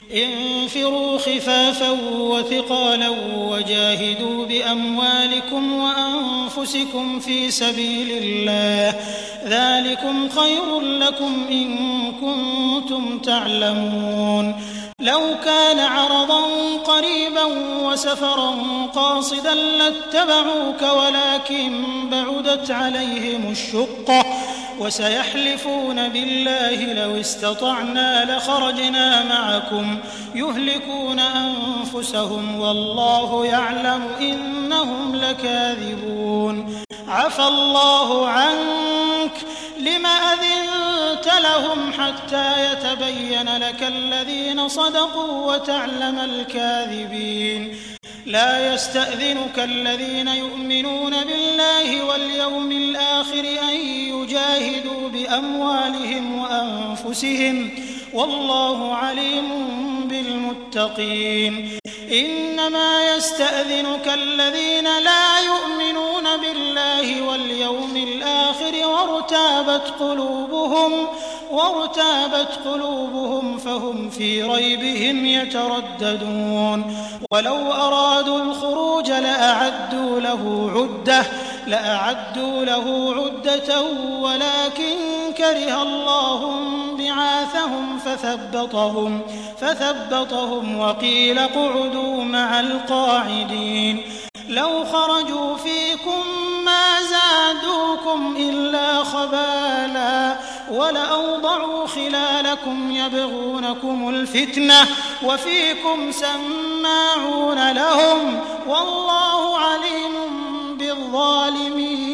انفروا خفافا وثقالا وجاهدوا بأموالكم وأنفسكم في سبيل الله ذلكم خير لكم إن كنتم تعلمون لو كان عرضا قريبا وسفرا قاصدا لاتبعوك ولكن بعدت عليهم الشقة وسيحلفون بالله لو استطعنا لخرجنا معكم يهلكون أنفسهم والله يعلم إنهم لكاذبون عفى الله عنك لم أذنت لهم حتى يتبين لك الذين صدقوا وتعلم الكاذبين لا يستأذنك الذين يؤمنون بالله واليوم الآخر أن يجاهدوا بأموالهم وأنفسهم والله عليم بالمتقين إنما يستأذنك الذين لا يؤمنون بالله واليوم الآخر وارتابت قلوبهم فهم في ريبهم يترددون ولو أرادوا الخروج لأعدوا له عدة ولكن كره الله بعاثهم فثبطهم وقيل اقعدوا مع القاعدين لو خرجوا فيكم ما زادوكم إلا خبالا ولأوضعوا خلالكم يبغونكم الفتنة وفيكم سماعون لهم والله عليم بالظالمين